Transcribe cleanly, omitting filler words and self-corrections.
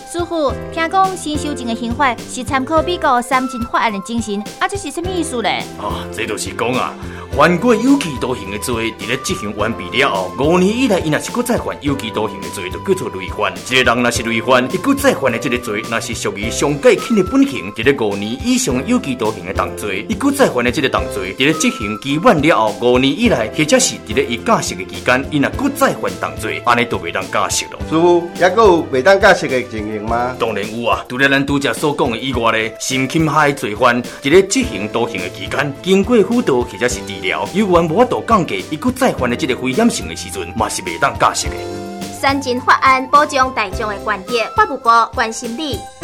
师傅，听讲新修正的刑法是参考美国三禁法案的精神，这是什么意思呢？ 这就是讲犯过有期徒刑的罪，伫咧执行完毕了后，5年以内，伊若是搁再犯有期徒刑的罪，就叫做累犯。一个人若是累犯，伊搁再犯的这个罪，若是属于上界轻的本刑，伫咧5年以上有期徒刑的重罪，伊搁再犯的这个重罪，伫咧执行期满了后5年以内，或者是伫咧伊假释的期间，伊若搁再犯重罪，安尼都袂当假释咯。 师傅，还阁有袂当假释的情形吗？ 当然有啊，除了咱拄则所讲的以外咧，性侵害罪犯伫咧执行徒刑的期间，经过辅导或者是治疗，有缘无法度降低，伊搁再犯的这个危险性的时阵，嘛是袂当假释的。 三禁法案保障大众的权益，法务部关心你。